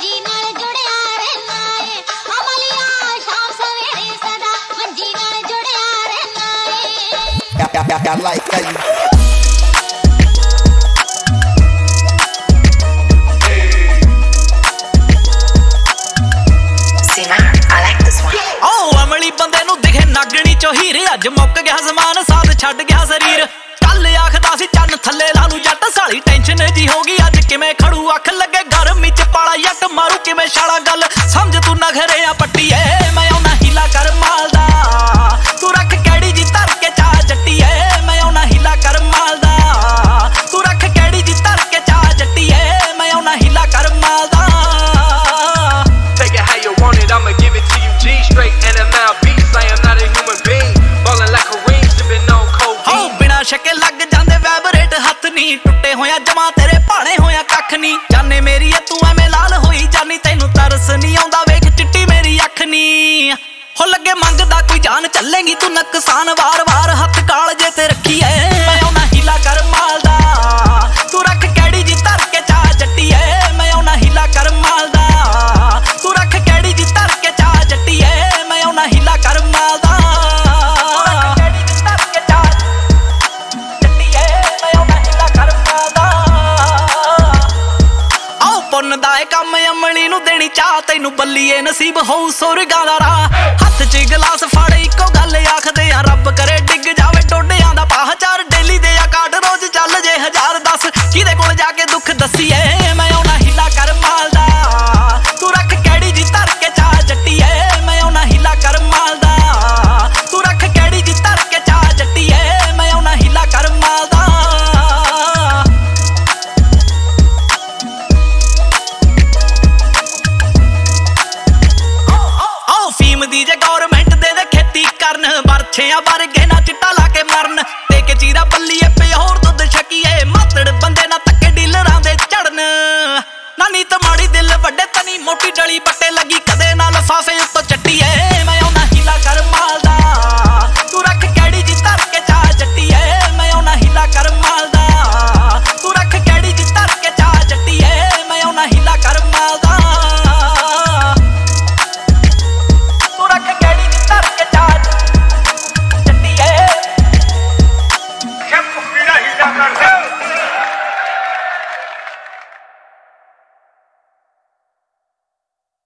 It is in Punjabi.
ਮੰਜੀ ਨਾਲ ਜੁੜਿਆ ਰਹਿਣਾ ਏ ਅਮਲੀਆ ਸ਼ਾਮ ਸਵੇਰੇ ਸਦਾ ਮੰਜੀ ਨਾਲ ਜੁੜਿਆ ਰਹਿਣਾ ਏ I like that you ਬੰਦੇ ਨੂੰ ਦਿਖੇ ਨਾਗਣੀ ਚੋਂ ਹੀਰੇ ਅੱਜ ਮੁੱਕ ਗਿਆ ਜ਼ਮਾਨ ਸਾਥ ਛੱਡ ਗਿਆ ਸਰੀਰ ਕੱਲ ਆਖਦਾ ਸੀ ਚੰਨ ਥੱਲੇ ਲਾ ਨੂੰ ਜੱਟ ਸਾਲੀ ਟੈਨਸ਼ਨ ਜੀ ਹੋ ਗਈ ਅੱਜ ਕਿਵੇਂ ਖੜੂ ਅੱਖ ਲੱਗੇ ਗਰਮੀ ਚ ਪਾਲਾ ਜੱਟ ਮਾਰੂ ਕਿਵੇਂ ਛਾਲਾ ਗੱਲ ਸਮਝ ਤੂੰ ਨਖਰੇ ਆ ਪੱਟੀਏ ਮੈਂ ਆਉਣਾ ਹੀਲਾ ਕਰ ਮਾਲ ਦਾ ਤੂੰ ਰੱਖ ਕਿਹੜੀ ਜੀ ਧਰ ਕੇ ਚਾਹ ਜੱਟੀਏ ਮੈਂ ਆਉਣਾ ਹੀਲਾ ਕਰ ਮਾਲ ਦਾ ਤੂੰ ਰੱਖ ਕਿਹੜੀ ਜੀ ਧਰ ਕੇ ਚਾਹ ਜੱਟੀਏ ਮੈਂ ਆਉਣਾ ਹੀਲਾ ਕਰ ਮਾਲ ਦਾ Take it how you want it, I'ma give it to you G straight NML beats, I am not a human being Ballin' like Kareem, sippin' on codeine ਹੋ ਬਿਨਾ ਸ਼ੱਕੇ ਲੱਗ ਜਾਂਦੇ ਵੈਬਰੇਟ ਹੱਥ ਨੀ ਟੁੱਟੇ ਹੋਇਆ ਜਮਾ ਤੇਰੇ ਭਾਣੇ ਹੋਇਆ ਕੱਖ ਨੀ ਜਾਨੇ ਮੇਰੀ ਐ ਤੂੰ ਐਵੇਂ ਲਾਲ ਹੋਈ ਜਾਨੀ ਤੈਨੂੰ ਤਰਸ ਨੀ ਆਉਂਦਾ ਵੇਖ ਚਿੱਟੀ ਮੇਰੀ ਅੱਖ ਨੀ ਹੋ ਲੱਗੇ ਮੰਗਦਾ ਕੋਈ ਜਾਨ ਚੱਲੇਗੀ ਤੂੰ ਨੁਕਸਾਨ ਵਾਰ-ਵਾਰ ਹੱਥ ਕਾਲ ਜੇ ਤੇ ਰੱਖੀ ਐ ਮੈਂ ਆਉਣਾ ਹੀਲਾ ਕਰ ਮਾਲ ਦਾ ਤੂੰ ਰੱਖ ਕਿਹੜੀ ਜੀ ਧਰ ਕੇ ਚਾਹ ਜੱਟੀਏ ਮੈਂ ਆਉਣਾ ਹੀਲਾ ਕਰ ਮਾਲ ਦਾ ਤੂੰ ਰੱਖ ਕਿਹੜੀ ਜੀ ਧਰ ਕੇ ਚਾਹ ਜੱਟੀਏ ਮੈਂ ਆਉਣਾ ਹੀਲਾ ਕਰ ਮਾਲ ਦਾ ਪੁੰਨ ਦਾ ਏ ਕੰਮ ਅਮਲੀ ਨੂੰ ਦੇਣੀ ਚਾਹ ਤੈਨੂੰ ਬੱਲੀਏ ਨਸੀਬ ਹੋਊ ਸੁਰਗਾਂ ਦਾ ਰਾਹ ਹੱਥ 'ਚ ਗਲਾਸ ਫੜ ਇੱਕੋ ਗੱਲ ਆਖਦੇ ਆ ਰੱਬ ਕਰੇ ਡਿੱਗ ਜਾਵੇ ਟੋਡਿਆਂ ਦਾ ਪਾਹ ਚਾਰ ਡੇਲੀ ਦੇ ਆ ਕਾਟ ਰੋਜ਼ ਚੱਲ ਜੇ 1000 10 ਕਿਹਦੇ ਕੋਲ ਜਾ ਕੇ ਦੁੱਖ ਦੱਸੀਏ ਮੈਂ ਆਉਣਾ ਹੀਲਾ ਕਰ ਮਾਲ ਦਾ ਤੂੰ ਰੱਖ ਕਿਹੜੀ ਜੀ ਧਰ ਕੇ ਚਾਹ ਜੱਟੀਏ ਮੈਂ ਆਉਣਾ ਹੀਲਾ ਕਰ ਮਾਲ ਦਾ ਤੂੰ ਰੱਖ ਕਿਹੜੀ ਜੀ ਧਰ ਕੇ ਚਾਹ ਜੱਟੀਏ ਮੈਂ ਆਉਣਾ ਹੀਲਾ ਕਰ ਮਾਲ ਦਾ ਦੀ ਜੇ ਗੌਰਮੈਂਟ ਦੇ ਖੇਤੀ ਕਰਨ ਵਰਛਿਆਂ ਵਰਗੇ ਨਾ ਚਿੱਟਾ ਲਾ ਕੇ ਮਰਨ ਤੇ ਕੇ ਚੀਰਾ ਬੱਲੀਏ ਪੇ ਹੋਰ ਦੁੱਧ ਛਕੀਏ ਮਾਤੜ ਬੰਦੇ ਨਾ ਤੱਕੇ ਡੀਲਰਾਂ ਦੇ ਚੜਨ ਨਾ ਨੀਤ ਮਾੜੀ ਦਿਲ ਵੱਡੇ ਤਨੀ ਮੋਟੀ ਡਲੀ ਬੱਟੇ ਲੱਗੀ ਕਦੇ ਨਾ ਲਫਾਫੇ